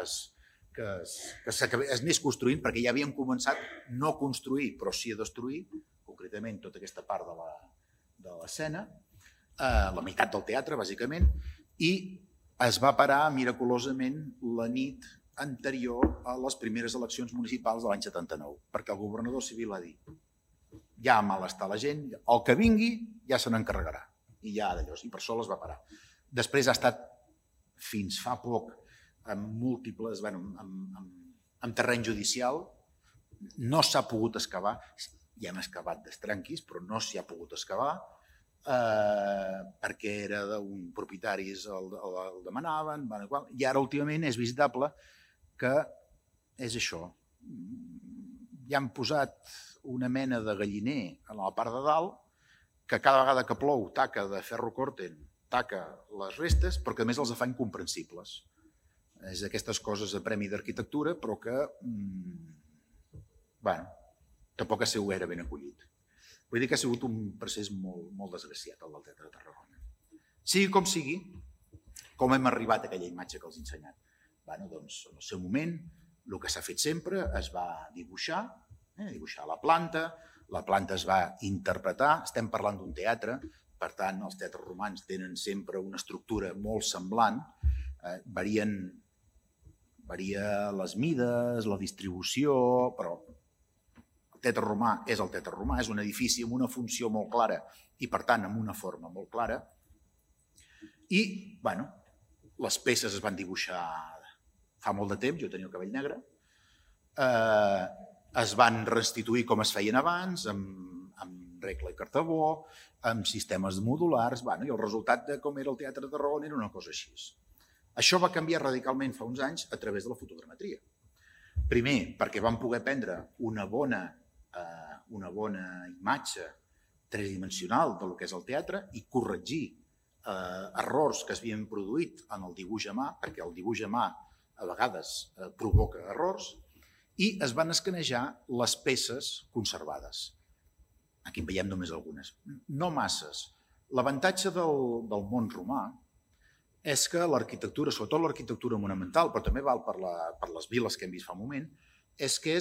es anés construint, perquè ja havien començat no a construir, però sí a destruir, concretament tota aquesta part de l'escena, la meitat del teatre, bàsicament, i es va parar miraculosament la nit anterior a les primeres eleccions municipals de l'any 79, perquè el governador civil va dir ja mal està la gent, el que vingui ja se n'encarregarà, i ja d'allò, i per això les va parar. Després ha estat, fins fa poc, amb múltiples, amb terreny judicial, no s'ha pogut excavar, ja hem excavat d'estranquis, però no s'hi ha pogut excavar, perquè era d'un propietaris el demanaven, i ara últimament és visitable que és això. Ja han posat una mena de galliner a la part de dalt, que cada vegada que plou taca de ferro corten, taca les restes, però que a més els fa incomprensibles. És d'aquestes coses de premi d'arquitectura, però que, tampoc ha sigut gaire ben acollit. Vull dir que ha sigut un procés molt desgraciat, el del Teatre de Tarragona. Sigui com sigui, com hem arribat a aquella imatge que els he ensenyat? Doncs, en el seu moment, el que s'ha fet sempre es va dibuixar la planta es va interpretar, estem parlant d'un teatre, per tant, els teatres romans tenen sempre una estructura molt semblant, varia les mides, la distribució, però el teatre romà és el teatre romà, és un edifici amb una funció molt clara i, per tant, amb una forma molt clara. I, les peces es van dibuixar fa molt de temps, jo tenia el cabell negre, es van restituir com es feien abans, amb regla i cartabó, amb sistemes modulars, i el resultat de com era el Teatre de Tarragona era una cosa així. Això va canviar radicalment fa uns anys a través de la fotogrametria. Primer, perquè vam poder prendre una bona imatge tridimensional del que és el teatre i corregir errors que s'havien produït en el dibuix a mà, perquè el dibuix a mà a vegades provoca errors, i es van escanejar les peces conservades. Aquí en veiem només algunes. No masses. L'avantatge del món romà és que l'arquitectura, sobretot l'arquitectura monumental, però també val per les viles que hem vist fa un moment, és que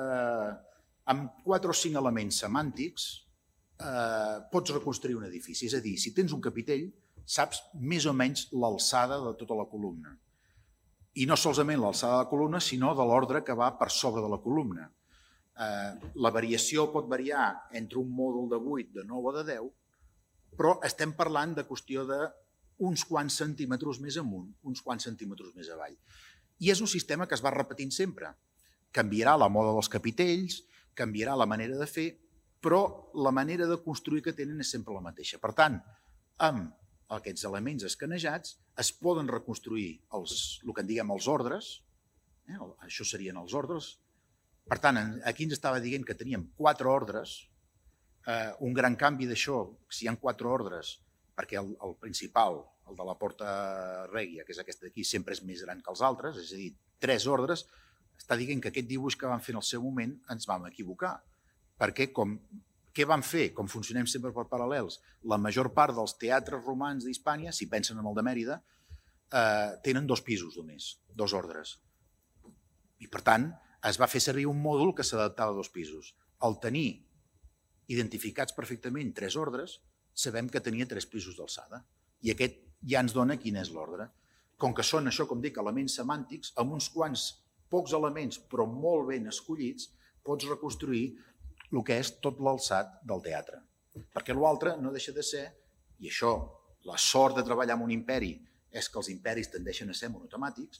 amb 4 o 5 elements semàntics pots reconstruir un edifici. És a dir, si tens un capitell, saps més o menys l'alçada de tota la columna. I no solament l'alçada de la columna, sinó de l'ordre que va per sobre de la columna. La variació pot variar entre un mòdul de 8, de 9 o de 10, però estem parlant de qüestió d'uns quants centímetres més amunt, uns quants centímetres més avall. I és un sistema que es va repetint sempre. Canviarà la moda dels capitells, canviarà la manera de fer, però la manera de construir que tenen és sempre la mateixa. Per tant, amb aquests elements escanejats es poden reconstruir el que en diguem els ordres, això serien els ordres. Per tant, aquí ens estava dient que teníem 4 ordres. Un gran canvi d'això, si hi ha 4 ordres, perquè el principal, el de la Porta Règia, que és aquest d'aquí, sempre és més gran que els altres, és a dir, 3 ordres, està dient que aquest dibuix que vam fer en el seu moment ens vam equivocar. Perquè què van fer? Com funcionem sempre per paral·lels, la major part dels teatres romans d'Hispània, si pensen en el de Mèrida, tenen 2 pisos només, 2 ordres. I per tant, es va fer servir un mòdul que s'adaptava a 2 pisos. Al tenir identificats perfectament 3 ordres, sabem que tenia 3 pisos d'alçada. I aquest ja ens dona quin és l'ordre. Com que són, això com dic, elements semàntics, amb uns quants pocs elements, però molt ben escollits, pots reconstruir el que és tot l'alçat del teatre. Perquè l'altre no deixa de ser, i això, la sort de treballar en un imperi és que els imperis tendeixen a ser monotemàtics,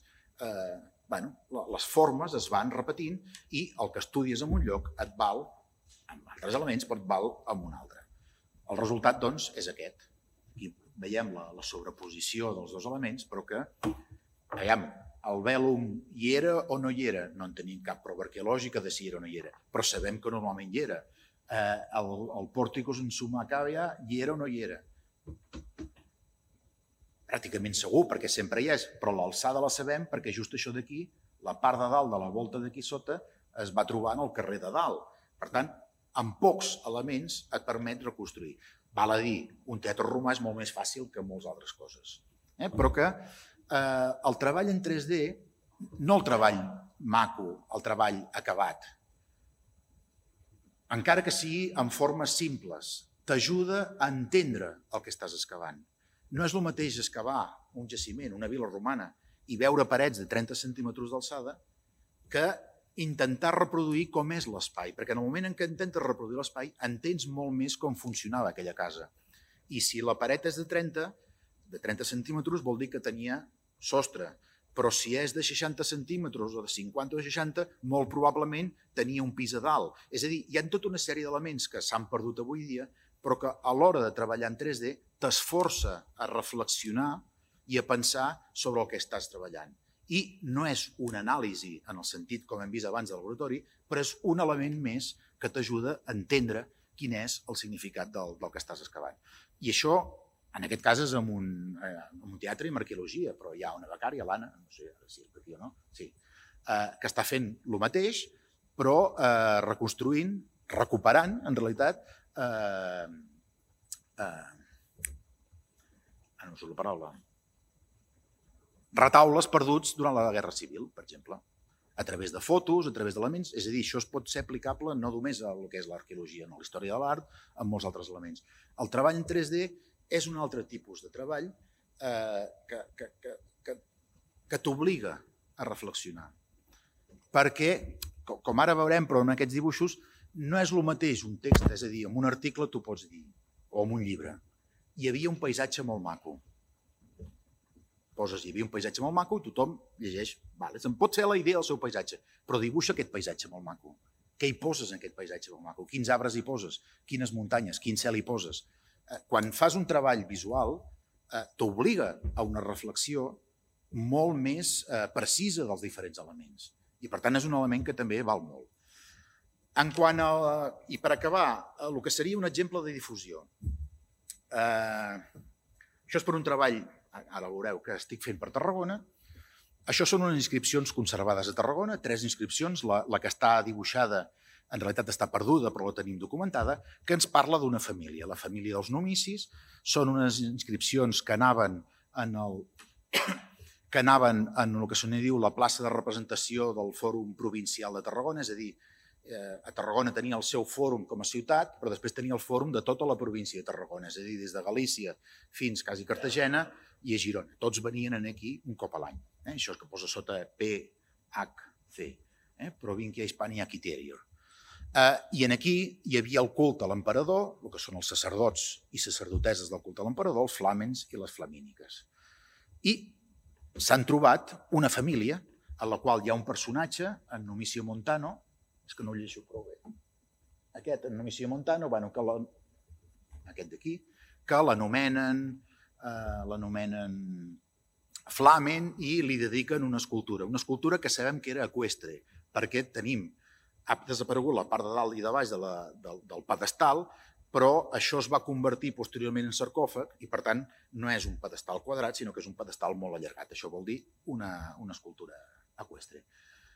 les formes es van repetint i el que estudies en un lloc et val amb altres elements, però et val amb un altre. El resultat, doncs, és aquest. Aquí veiem la sobreposició dels 2 elements, però que, veiem, el vèlum hi era o no hi era? No en tenim cap prova arqueològica de si era o no hi era, però sabem que normalment hi era. El Pòrticos en Summa Cavia hi era o no hi era? Pràcticament segur, perquè sempre hi és, però l'alçada la sabem perquè just això d'aquí, la part de dalt de la volta d'aquí sota, es va trobar en el carrer de dalt. Per tant, amb pocs elements et permet reconstruir. Val a dir, un teatre romà és molt més fàcil que moltes altres coses. Però que el treball en 3D, no el treball maco, el treball acabat, encara que sigui en formes simples, t'ajuda a entendre el que estàs excavant. No és el mateix excavar un jaciment, una vila romana, i veure parets de 30 centímetres d'alçada que intentar reproduir com és l'espai, perquè en el moment en què intentes reproduir l'espai entens molt més com funcionava aquella casa. I si la paret és de 30 centímetres vol dir que tenia sostre, però si és de 60 centímetres o de 50 o de 60, molt probablement tenia un pis a dalt. És a dir, hi ha tota una sèrie d'elements que s'han perdut avui dia, però que a l'hora de treballar en 3D t'esforça a reflexionar i a pensar sobre el que estàs treballant. I no és una anàlisi en el sentit, com hem vist abans, del laboratori, però és un element més que t'ajuda a entendre quin és el significat del que estàs excavant. I això, en aquest cas, és en un teatre i en arqueologia, però hi ha una becària, l'Anna, no sé si és aquí o no, sí, que està fent el mateix, però reconstruint, recuperant, en realitat, no sé la paraula, retaules perduts durant la Guerra Civil, per exemple, a través de fotos, a través d'elements. És a dir, això es pot ser aplicable no només a el que és l'arqueologia, no a la història de l'art, amb molts altres elements. El treball en 3D és un altre tipus de treball que t'obliga a reflexionar. Perquè, com ara veurem, però en aquests dibuixos, no és el mateix un text, és a dir, en un article tu pots dir, o en un llibre, hi havia un paisatge molt maco. Poses, hi havia un paisatge molt maco i tothom llegeix, se'n pot fer la idea del seu paisatge, però dibuixa aquest paisatge molt maco. Què hi poses en aquest paisatge molt maco? Quins arbres hi poses? Quines muntanyes? Quin cel hi poses? Quan fas un treball visual, t'obliga a una reflexió molt més precisa dels diferents elements. I per tant és un element que també val molt. En quant a, i per acabar, el que seria un exemple de difusió. Això és per un treball, ara veureu, que estic fent per Tarragona. Això són unes inscripcions conservades a Tarragona, 3 inscripcions, la que està dibuixada en realitat està perduda, però la tenim documentada, que ens parla d'una família, la família dels Nomissis. Són unes inscripcions que anaven en el que se n'hi diu la plaça de representació del Fòrum Provincial de Tarragona, és a dir, a Tarragona tenia el seu fòrum com a ciutat, però després tenia el fòrum de tota la província de Tarragona, és a dir, des de Galícia fins quasi Cartagena i a Girona. Tots venien aquí un cop a l'any. Això és que posa sota PHC, Provincia Hispania Quiterior. I aquí hi havia el culte a l'emperador, el que són els sacerdots i sacerdoteses del culte a l'emperador, els flàmens i les flamíniques. I s'han trobat una família en la qual hi ha un personatge, en Numicio Montano, és que no ho llegeixo prou bé, aquest, en Numicio Montano, aquest d'aquí, que l'anomenen flamen i li dediquen una escultura que sabem que era eqüestre, perquè ha desaparegut la part de dalt i de baix del pedestal, però això es va convertir posteriorment en sarcòfag i, per tant, no és un pedestal quadrat, sinó que és un pedestal molt allargat. Això vol dir una escultura eqüestre.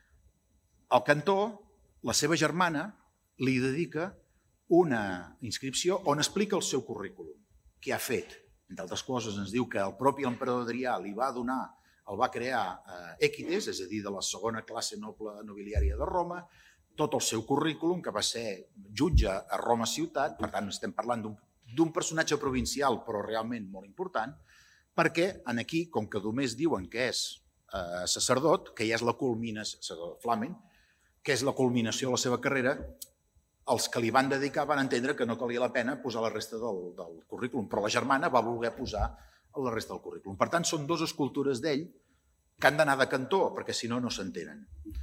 Al cantó, la seva germana li dedica una inscripció on explica el seu currículum, què ha fet. Entre altres coses, ens diu que el propi emperador Adrià li va donar, el va crear Èquites, és a dir, de la segona classe nobiliària de Roma, tot el seu currículum, que va ser jutge a Roma ciutat, per tant estem parlant d'un personatge provincial però realment molt important, perquè aquí, com que només diuen que és sacerdot, que ja és la culminació, flamen, que és la culminació de la seva carrera, els que li van dedicar van entendre que no calia la pena posar la resta del currículum, però la germana va voler posar la resta del currículum. Per tant, són 2 escultures d'ell que han d'anar de cantó, perquè si no, no s'entenen.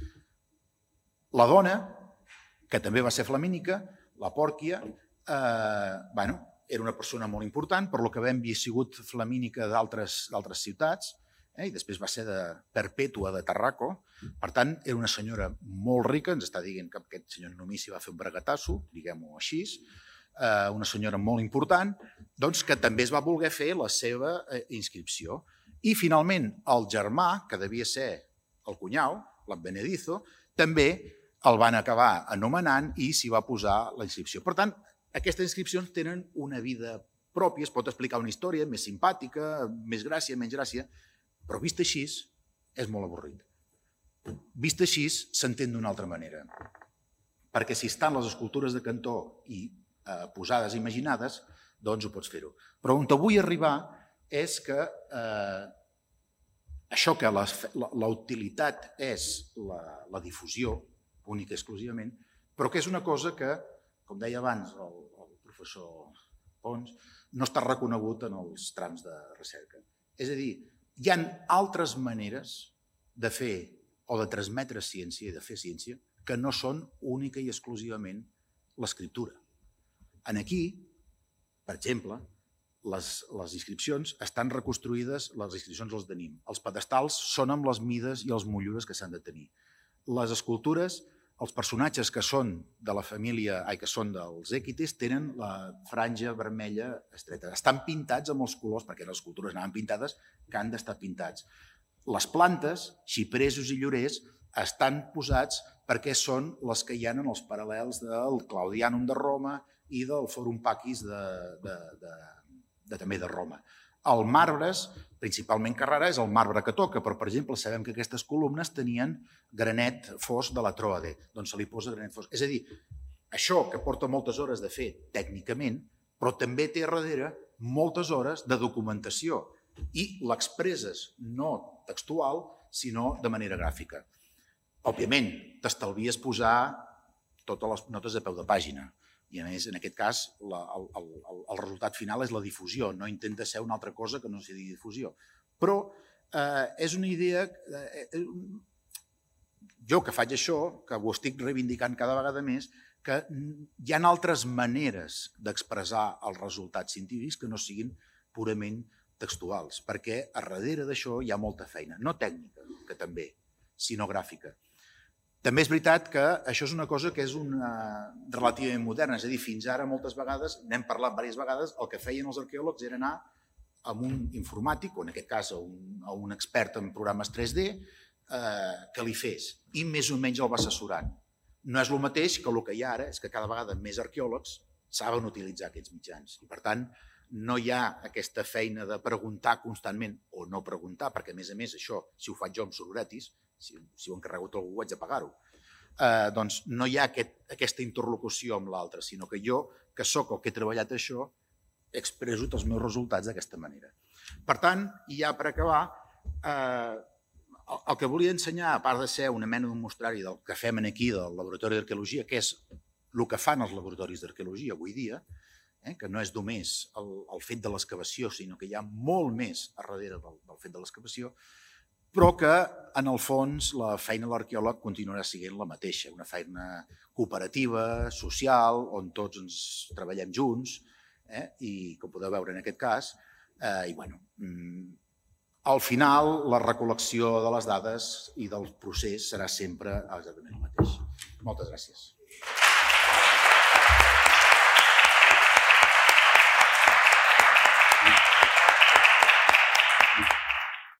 La dona, que també va ser flamínica, la Pòrquia, era una persona molt important, per lo que vam havia sigut flamínica d'altres ciutats, i després va ser de Perpètua de Tarraco. Per tant, era una senyora molt rica, ens està dient que aquest senyor Numici va fer un bregatasso, diguem-ho així, una senyora molt important, doncs que també es va voler fer la seva inscripció. I finalment el germà, que devia ser el cunyau, l'Advenedizo, també el van acabar anomenant i s'hi va posar la inscripció. Per tant, aquestes inscripcions tenen una vida pròpia, es pot explicar una història més simpàtica, més gràcia, menys gràcia, però vist així és molt avorrit. Vist així s'entén d'una altra manera, perquè si estan les escultures de cantó i posades i imaginades, doncs ho pots fer-ho. Però on vull arribar és que això que la utilitat és la difusió, única i exclusivament, però que és una cosa que, com deia abans el professor Pons, no està reconegut en els trams de recerca. És a dir, hi ha altres maneres de fer o de transmetre ciència i de fer ciència que no són única i exclusivament l'escriptura. Aquí, per exemple, les inscripcions estan reconstruïdes, les inscripcions les tenim. Els pedestals són amb les mides i les motllures que s'han de tenir. Les escultures, els personatges que són de la família, que són dels Èquites, tenen la franja vermella estreta. Estan pintats amb els colors, perquè les escultures anaven pintades, que han d'estar pintats. Les plantes, xipresos i llorers, estan posats perquè són les que hi ha en els paral·lels del Claudianum de Roma i del Forum Pacis també de Roma. El marbres, principalment Carrara, és el marbre que toca, però, per exemple, sabem que aquestes columnes tenien granet fos de la Troade, doncs se li posa granet fos. És a dir, això que porta moltes hores de fer tècnicament, però també té darrere moltes hores de documentació i l'expresses no textual, sinó de manera gràfica. Òbviament, t'estalvies posar totes les notes de peu de pàgina. I, a més, en aquest cas, el resultat final és la difusió. No intenta ser una altra cosa que no sigui difusió. Però és una idea... Jo que faig això, que ho estic reivindicant cada vegada més, que hi ha altres maneres d'expressar els resultats científics que no siguin purament textuals, perquè a darrere d'això hi ha molta feina. No tècnica, que també, sinó gràfica. També és veritat que això és una cosa que és relativament moderna, és a dir, fins ara moltes vegades, n'hem parlat diverses vegades, el que feien els arqueòlegs era anar amb un informàtic, o en aquest cas a un expert en programes 3D, que li fes, i més o menys el va assessorant. No és el mateix que el que hi ha ara, és que cada vegada més arqueòlegs saben utilitzar aquests mitjans. I per tant, no hi ha aquesta feina de preguntar constantment o no preguntar, perquè a més això, si ho faig jo amb sororetis, si ho he encarregut algú haig de pagar-ho, doncs no hi ha aquesta interlocució amb l'altre, sinó que jo, que sóc el que he treballat això, expresso els meus resultats d'aquesta manera. Per tant, i ja per acabar, el que volia ensenyar, a part de ser una mena d'un mostrari del que fem aquí del Laboratori d'Arqueologia, que és el que fan els laboratoris d'arqueologia avui dia, que no és només el fet de l'excavació, sinó que hi ha molt més a darrere del fet de l'excavació, però que, en el fons, la feina de l'arqueòleg continuarà sent la mateixa, una feina cooperativa, social, on tots ens treballem junts, i com podeu veure en aquest cas, i bueno, al final la recol·lecció de les dades i del procés serà sempre exactament el mateix. Moltes gràcies.